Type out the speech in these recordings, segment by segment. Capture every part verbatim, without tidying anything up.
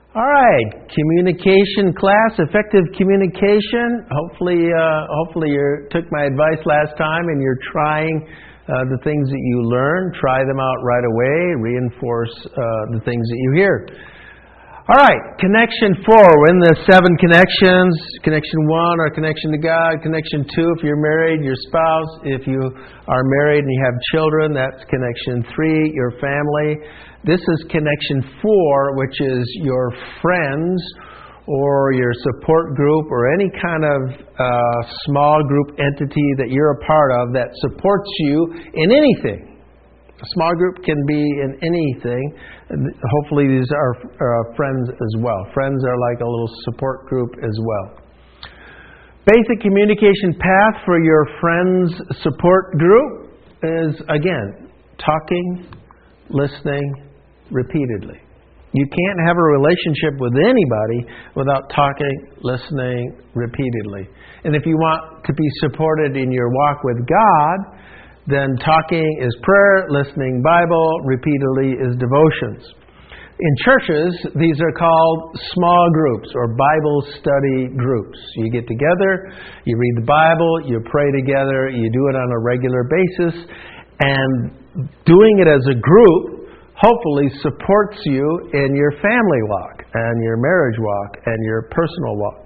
All right, communication class, effective communication. Hopefully, uh, hopefully you took my advice last time and you're trying uh, the things that you learn. Try them out right away. Reinforce uh, the things that you hear. All right, connection four. We're in the seven connections. Connection one, our connection to God. Connection two, if you're married, your spouse. If you are married and you have children, that's connection three, your family. This is connection four, which is your friends or your support group or any kind of uh, small group entity that you're a part of that supports you in anything. A small group can be in anything. Hopefully these are uh, friends as well. Friends are like a little support group as well. Basic communication path for your friends support group is, again, talking, listening, repeatedly. You can't have a relationship with anybody without talking, listening, repeatedly. And if you want to be supported in your walk with God, then talking is prayer, listening Bible, repeatedly is devotions. In churches, these are called small groups or Bible study groups. You get together, you read the Bible, you pray together, you do it on a regular basis, and doing it as a group hopefully supports you in your family walk and your marriage walk and your personal walk.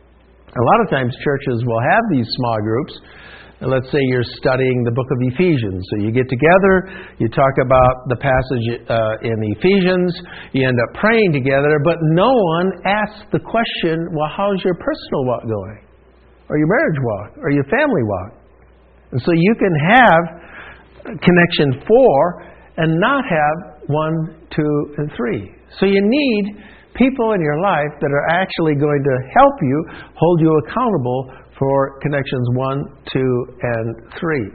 A lot of times churches will have these small groups. Let's say you're studying the book of Ephesians. So you get together, you talk about the passage uh, in Ephesians, you end up praying together, but no one asks the question, well, how's your personal walk going? Or your marriage walk? Or your family walk? And so you can have connection four and not have one, two, and three. So you need people in your life that are actually going to help you, hold you accountable for connections one, two, and three.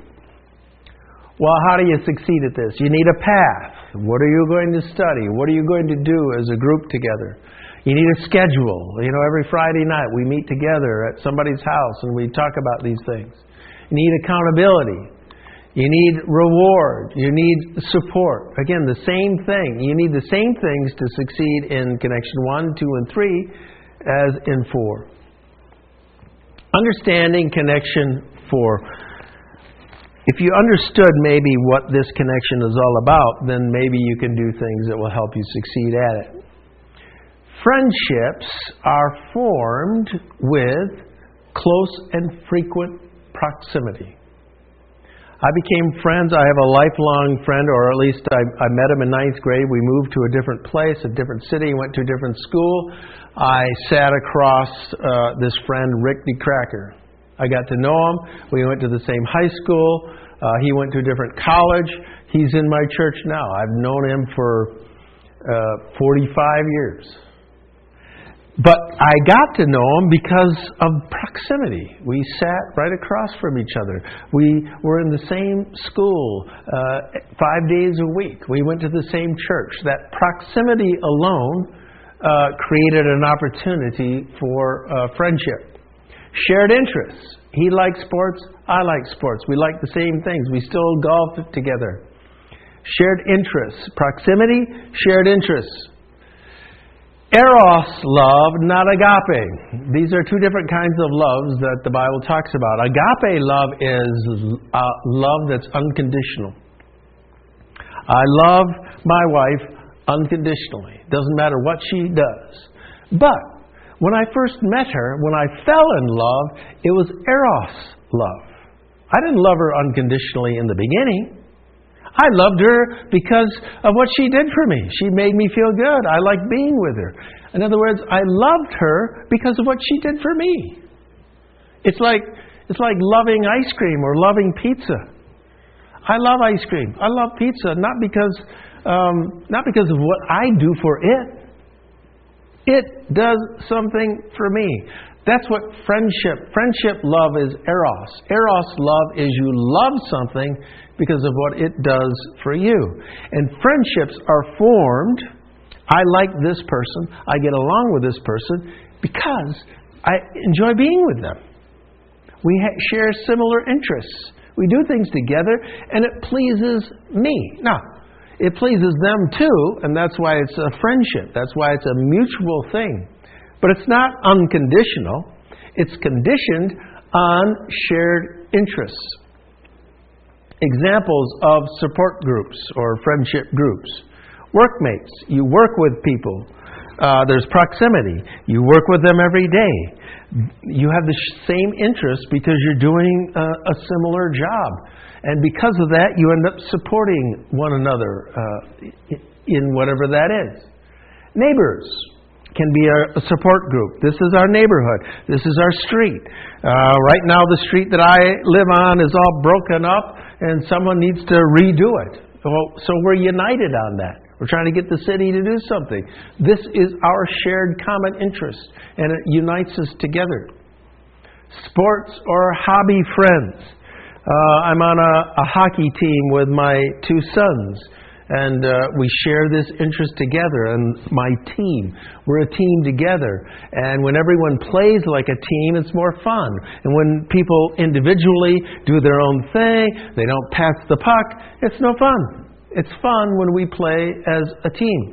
Well, how do you succeed at this? You need a path. What are you going to study? What are you going to do as a group together? You need a schedule. You know, every Friday night we meet together at somebody's house and we talk about these things. You need accountability. You need reward. You need support. Again, the same thing. You need the same things to succeed in connection one, two, and three as in four. Understanding connection four. If you understood maybe what this connection is all about, then maybe you can do things that will help you succeed at it. Friendships are formed with close and frequent proximity. I became friends. I have a lifelong friend, or at least I, I met him in ninth grade. We moved to a different place, a different city, went to a different school. I sat across uh, this friend, Rick DeCracker. I got to know him. We went to the same high school. Uh, he went to a different college. He's in my church now. I've known him for uh, forty-five years. But I got to know him because of proximity. We sat right across from each other. We were in the same school uh, five days a week. We went to the same church. That proximity alone uh, created an opportunity for uh, friendship. Shared interests. He likes sports. I like sports. We like the same things. We still golf together. Shared interests. Proximity, shared interests. Eros love, not agape. These are two different kinds of loves that the Bible talks about. Agape love is uh, love that's unconditional. I love my wife unconditionally. Doesn't matter what she does. But when I first met her, when I fell in love, it was Eros love. I didn't love her unconditionally in the beginning. I loved her because of what she did for me. She made me feel good. I liked being with her. In other words, I loved her because of what she did for me. It's like it's like loving ice cream or loving pizza. I love ice cream. I love pizza not because um, not because of what I do for it. It does something for me. That's what friendship. Friendship love is eros. Eros love is you love something because of what it does for you. And friendships are formed. I like this person. I get along with this person because I enjoy being with them. We ha- share similar interests. We do things together and it pleases me. Now, It pleases them too, and that's why it's a friendship. That's why it's a mutual thing. But it's not unconditional. It's conditioned on shared interests. Examples of support groups or friendship groups. Workmates. You work with people. Uh, there's proximity. You work with them every day. You have the same interest because you're doing a, a similar job. And because of that, you end up supporting one another uh, in whatever that is. Neighbors can be a, a support group. This is our neighborhood. This is our street. Uh, right now, the street that I live on is all broken up, and someone needs to redo it. Well, so we're united on that. We're trying to get the city to do something. This is our shared common interest, and it unites us together. Sports or hobby friends. Uh, I'm on a, a hockey team with my two sons, and uh, we share this interest together. And my team, we're a team together. And when everyone plays like a team, it's more fun. And when people individually do their own thing, they don't pass the puck, it's no fun. It's fun when we play as a team.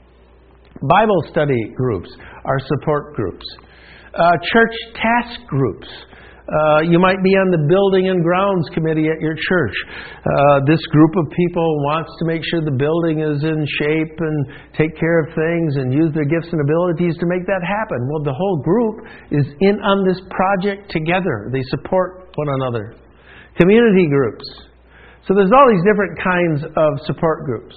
Bible study groups are support groups. Uh, church task groups. Uh, you might be on the building and grounds committee at your church. Uh, this group of people wants to make sure the building is in shape and take care of things and use their gifts and abilities to make that happen. Well, the whole group is in on this project together. They support one another. Community groups. So there's all these different kinds of support groups.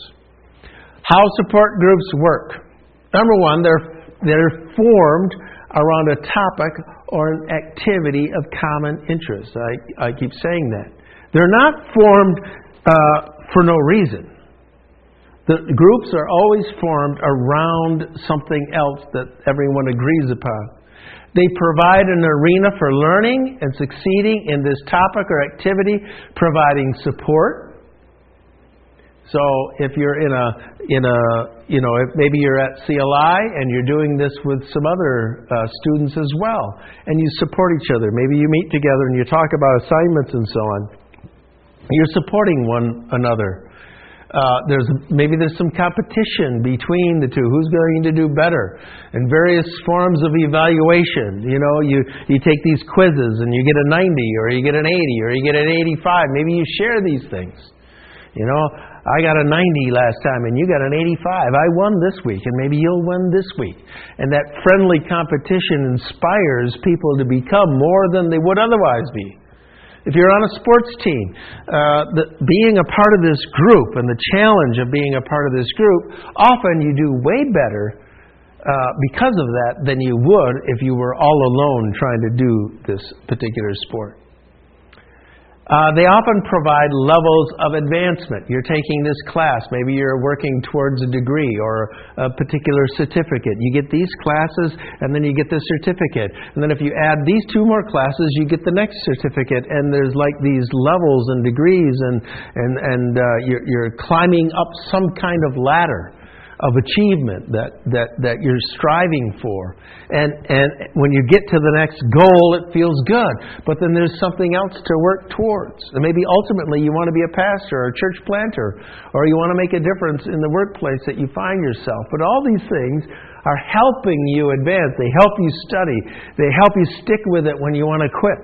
How support groups work. Number one, they're, they're formed around a topic or an activity of common interest. I, I keep saying that. They're not formed uh, for no reason. The groups are always formed around something else that everyone agrees upon. They provide an arena for learning and succeeding in this topic or activity, providing support. So if you're in a, in a, you know, if maybe you're at C L I and you're doing this with some other uh, students as well, and you support each other. Maybe you meet together and you talk about assignments and so on. You're supporting one another. Uh, there's maybe there's some competition between the two. Who's going to do better? And various forms of evaluation. You know, you, you take these quizzes and you get a ninety or you get an eighty or you get an eighty-five. Maybe you share these things. You know, I got a ninety last time and you got an eighty-five. I won this week and maybe you'll win this week. And that friendly competition inspires people to become more than they would otherwise be. If you're on a sports team, uh, the, being a part of this group and the challenge of being a part of this group, often you do way better uh, because of that than you would if you were all alone trying to do this particular sport. Uh, they often provide levels of advancement. You're taking this class. Maybe you're working towards a degree or a particular certificate. You get these classes, and then you get the certificate. And then if you add these two more classes, you get the next certificate. And there's like these levels and degrees, and and and uh, you're, you're climbing up some kind of ladder of achievement that, that, that you're striving for. And and when you get to the next goal, it feels good. But then there's something else to work towards. And maybe ultimately you want to be a pastor or a church planter, or you want to make a difference in the workplace that you find yourself. But all these things are helping you advance. They help you study. They help you stick with it when you want to quit.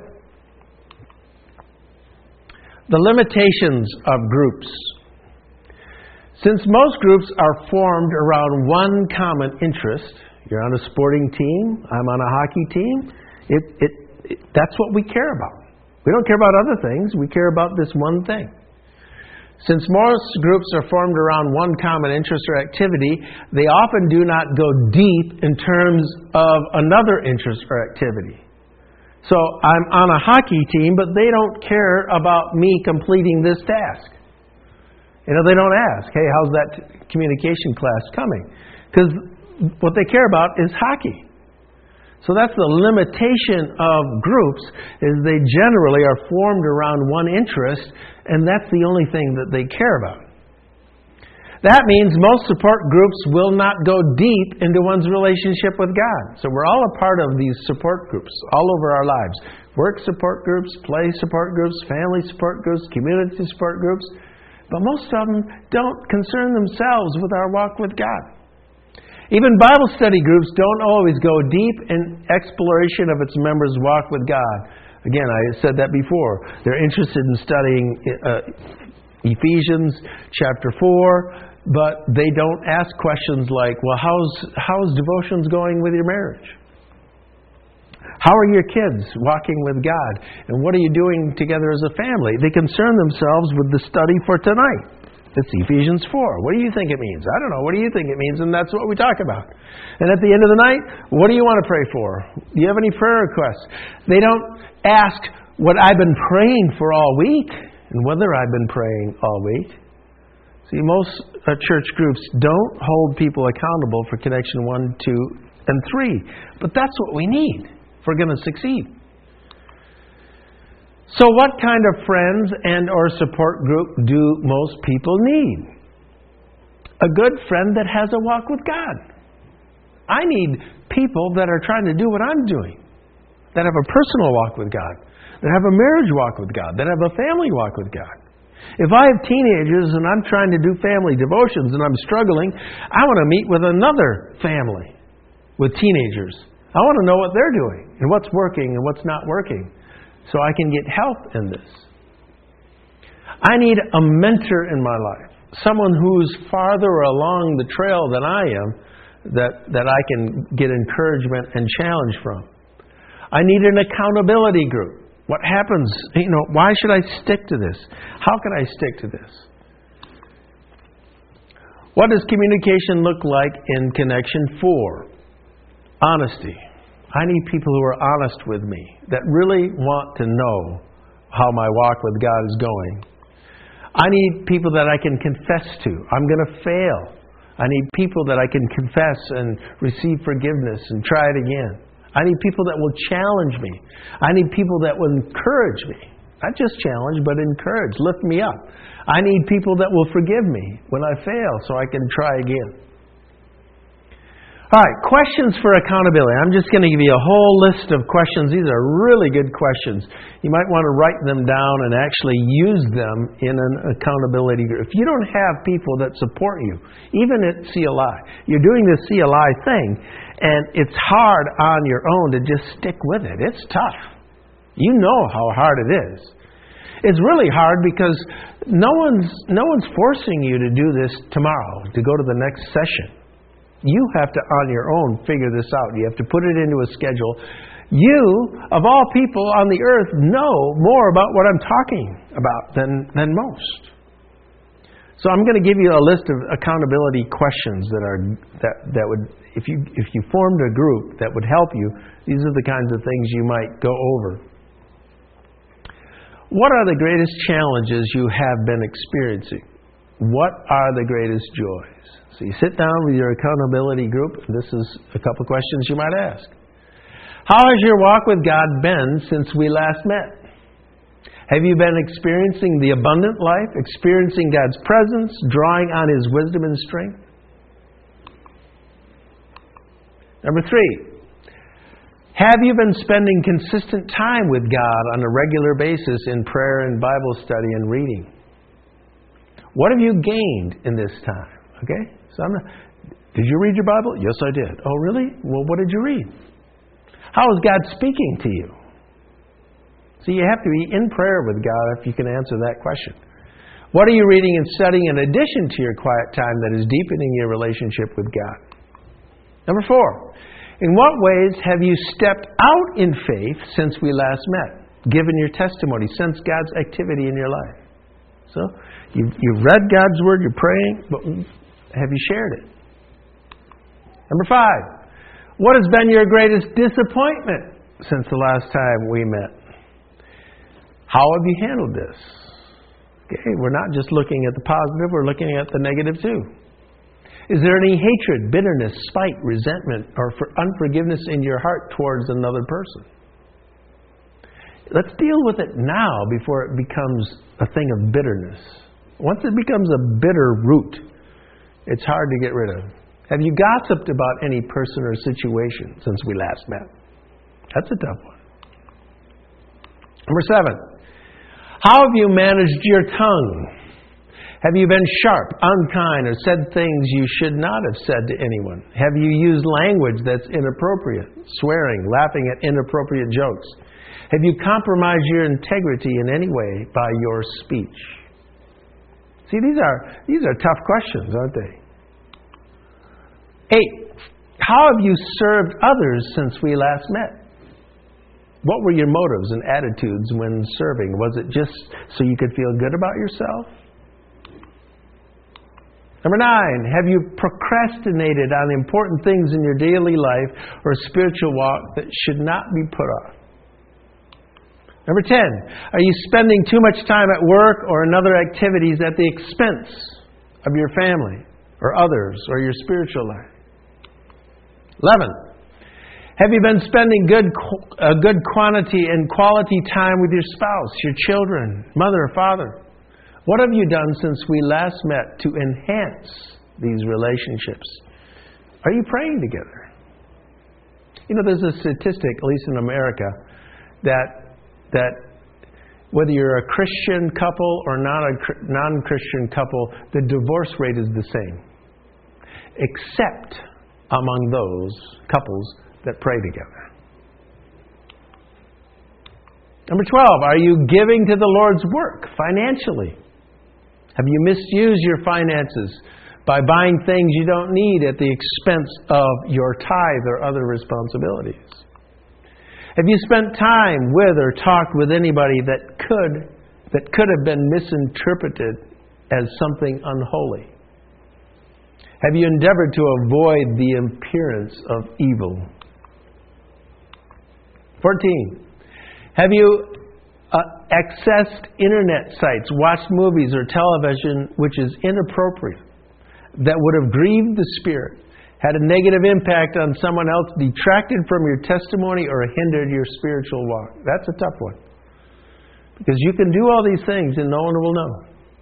The limitations of groups. Since most groups are formed around one common interest, you're on a sporting team, I'm on a hockey team, it, it, it, that's what we care about. We don't care about other things, we care about this one thing. Since most groups are formed around one common interest or activity, they often do not go deep in terms of another interest or activity. So I'm on a hockey team, but they don't care about me completing this task. You know, they don't ask, hey, how's that communication class coming? Because what they care about is hockey. So that's the limitation of groups, is they generally are formed around one interest, and that's the only thing that they care about. That means most support groups will not go deep into one's relationship with God. So we're all a part of these support groups all over our lives. Work support groups, play support groups, family support groups, community support groups. But most of them don't concern themselves with our walk with God. Even Bible study groups don't always go deep in exploration of its members' walk with God. Again, I said that before. They're interested in studying uh, Ephesians chapter four, but they don't ask questions like, well, how's, how's devotions going with your marriage? How are your kids walking with God? And what are you doing together as a family? They concern themselves with the study for tonight. It's Ephesians four. What do you think it means? I don't know. What do you think it means? And that's what we talk about. And at the end of the night, what do you want to pray for? Do you have any prayer requests? They don't ask what I've been praying for all week and whether I've been praying all week. See, most uh, church groups don't hold people accountable for connection one, two, and three. But that's what we need if we're going to succeed. So what kind of friends and or support group do most people need? A good friend that has a walk with God. I need people that are trying to do what I'm doing, that have a personal walk with God, that have a marriage walk with God, that have a family walk with God. If I have teenagers and I'm trying to do family devotions and I'm struggling, I want to meet with another family with teenagers. I want to know what they're doing and what's working and what's not working, so I can get help in this. I need a mentor in my life, someone who's farther along the trail than I am, that, that I can get encouragement and challenge from. I need an accountability group. What happens? You know, why should I stick to this? How can I stick to this? What does communication look like in connection four? Honesty. I need people who are honest with me, that really want to know how my walk with God is going. I need people that I can confess to. I'm going to fail. I need people that I can confess and receive forgiveness and try it again. I need people that will challenge me. I need people that will encourage me. Not just challenge, but encourage, lift me up. I need people that will forgive me when I fail so I can try again. All right, questions for accountability. I'm just going to give you a whole list of questions. These are really good questions. You might want to write them down and actually use them in an accountability group. If you don't have people that support you, even at C L I, you're doing this C L I thing, and it's hard on your own to just stick with it. It's tough. You know how hard it is. It's really hard because no one's no one's forcing you to do this tomorrow, to go to the next session. You have to, on your own, figure this out. You have to put it into a schedule. You, of all people on the earth, know more about what I'm talking about than, than most. So I'm going to give you a list of accountability questions that are that, that would, if you if you formed a group that would help you, these are the kinds of things you might go over. What are the greatest challenges you have been experiencing? What are the greatest joys? So you sit down with your accountability group, and this is a couple questions you might ask. How has your walk with God been since we last met? Have you been experiencing the abundant life, experiencing God's presence, drawing on His wisdom and strength? Number three, have you been spending consistent time with God on a regular basis in prayer and Bible study and reading? What have you gained in this time? Okay? So I'm not, did you read your Bible? Yes, I did. Oh, really? Well, what did you read? How is God speaking to you? So you have to be in prayer with God if you can answer that question. What are you reading and studying in addition to your quiet time that is deepening your relationship with God? Number four, in what ways have you stepped out in faith since we last met? Given your testimony, sensed God's activity in your life. So you've, you've read God's Word, you're praying, but have you shared it? Number five, what has been your greatest disappointment since the last time we met? How have you handled this? Okay, we're not just looking at the positive, we're looking at the negative too. Is there any hatred, bitterness, spite, resentment, or for unforgiveness in your heart towards another person? Let's deal with it now before it becomes a thing of bitterness. Once it becomes a bitter root, it's hard to get rid of. Have you gossiped about any person or situation since we last met? That's a tough one. Number seven, how have you managed your tongue? Have you been sharp, unkind, or said things you should not have said to anyone? Have you used language that's inappropriate, swearing, laughing at inappropriate jokes? Have you compromised your integrity in any way by your speech? See, these are these are tough questions, aren't they? Eight, how have you served others since we last met? What were your motives and attitudes when serving? Was it just so you could feel good about yourself? Number nine, have you procrastinated on important things in your daily life or spiritual walk that should not be put off? Number ten, are you spending too much time at work or in other activities at the expense of your family or others or your spiritual life? eleven, have you been spending good, a good quantity and quality time with your spouse, your children, mother or father? What have you done since we last met to enhance these relationships? Are you praying together? You know, there's a statistic, at least in America, that that whether you're a Christian couple or not a non-Christian couple, the divorce rate is the same, except among those couples that pray together. Number twelve, are you giving to the Lord's work financially? Have you misused your finances by buying things you don't need at the expense of your tithe or other responsibilities? Have you spent time with or talked with anybody that could that could have been misinterpreted as something unholy? Have you endeavored to avoid the appearance of evil? fourteen. Have you uh, accessed internet sites, watched movies or television which is inappropriate, that would have grieved the Spirit, had a negative impact on someone else, detracted from your testimony, or hindered your spiritual walk? That's a tough one. Because you can do all these things and no one will know.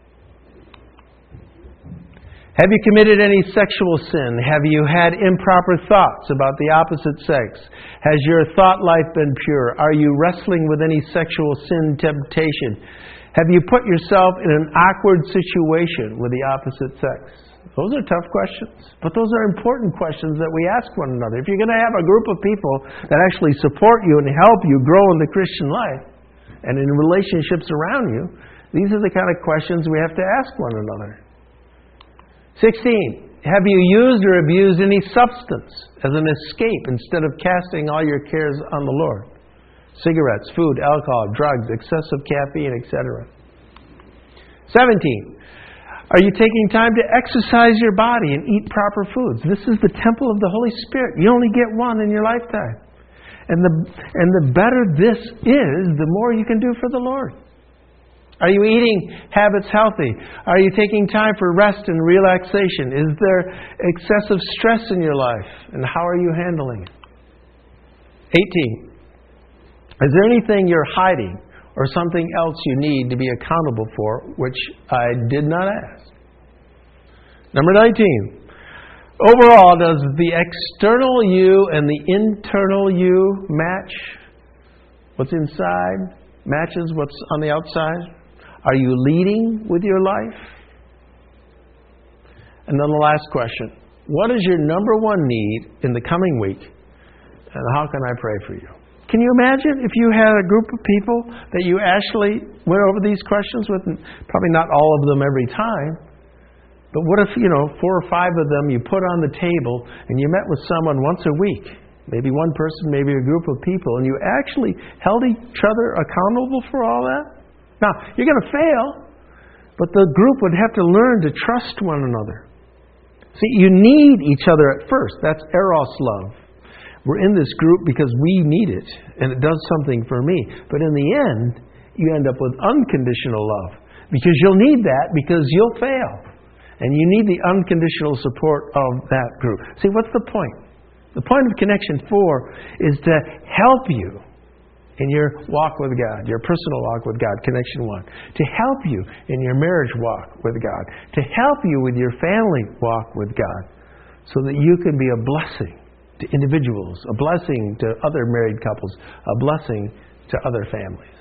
Have you committed any sexual sin? Have you had improper thoughts about the opposite sex? Has your thought life been pure? Are you wrestling with any sexual sin temptation? Have you put yourself in an awkward situation with the opposite sex? Those are tough questions, but those are important questions that we ask one another. If you're going to have a group of people that actually support you and help you grow in the Christian life and in relationships around you, these are the kind of questions we have to ask one another. sixteen. Have you used or abused any substance as an escape instead of casting all your cares on the Lord? Cigarettes, food, alcohol, drugs, excessive caffeine, et cetera. seventeen. Are you taking time to exercise your body and eat proper foods? This is the temple of the Holy Spirit. You only get one in your lifetime. And the, and the better this is, the more you can do for the Lord. Are you eating habits healthy? Are you taking time for rest and relaxation? Is there excessive stress in your life? And how are you handling it? eighteen. Is there anything you're hiding or something else you need to be accountable for, which I did not ask? Number nineteen. Overall, does the external you and the internal you match? What's inside matches what's on the outside? Are you leading with your life? And then the last question. What is your number one need in the coming week? And how can I pray for you? Can you imagine if you had a group of people that you actually went over these questions with? Probably not all of them every time. But what if, you know, four or five of them you put on the table and you met with someone once a week? Maybe one person, maybe a group of people. And you actually held each other accountable for all that? Now, you're going to fail, but the group would have to learn to trust one another. See, you need each other at first. That's eros love. We're in this group because we need it, and it does something for me. But in the end, you end up with unconditional love, because you'll need that because you'll fail. And you need the unconditional support of that group. See, what's the point? The point of Connection four is to help you in your walk with God, your personal walk with God, Connection one. To help you in your marriage walk with God. To help you with your family walk with God. So that you can be a blessing to individuals, a blessing to other married couples, a blessing to other families.